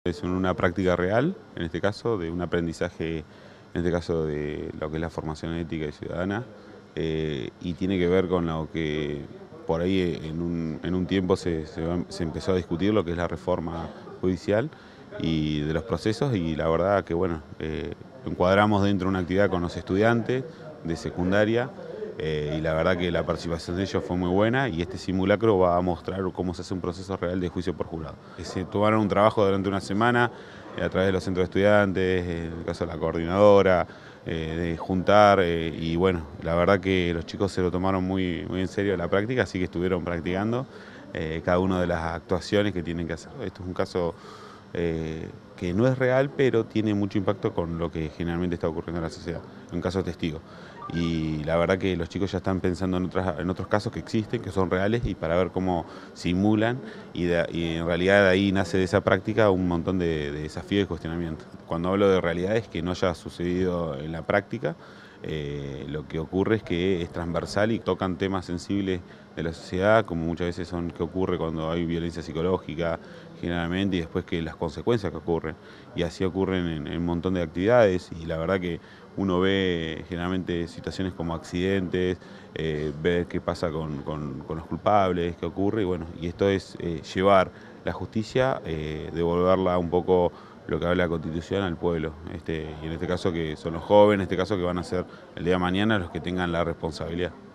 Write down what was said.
Es una práctica real, en este caso, de un aprendizaje, en este caso de lo que es la formación ética y ciudadana, y tiene que ver con lo que por ahí en un tiempo se empezó a discutir, lo que es la reforma judicial y de los procesos, y la verdad que bueno, lo encuadramos dentro de una actividad con los estudiantes de secundaria. Y la verdad que la participación de ellos fue muy buena, y este simulacro va a mostrar cómo se hace un proceso real de juicio por jurado. Se tomaron un trabajo durante una semana a través de los centros de estudiantes, en el caso de la coordinadora, de juntar, y bueno, la verdad que los chicos se lo tomaron muy en serio la práctica, así que estuvieron practicando cada una de las actuaciones que tienen que hacer. Esto es un caso que no es real, pero tiene mucho impacto con lo que generalmente está ocurriendo en la sociedad, un caso testigo. Y la verdad que los chicos ya están pensando en otros casos que existen, que son reales, y para ver cómo simulan, y en realidad de ahí nace de esa práctica un montón de desafíos y cuestionamientos. Cuando hablo de realidades que no haya sucedido en la práctica, lo que ocurre es que es transversal y tocan temas sensibles de la sociedad, como muchas veces son que ocurre cuando hay violencia psicológica, generalmente, y después que las consecuencias que ocurren. Y así ocurren en un montón de actividades, y la verdad que uno ve generalmente situaciones como accidentes, ver qué pasa con los culpables, qué ocurre, y bueno, y esto es llevar la justicia, devolverla un poco lo que habla la Constitución al pueblo, y en este caso que son los jóvenes, en este caso que van a ser el día de mañana los que tengan la responsabilidad.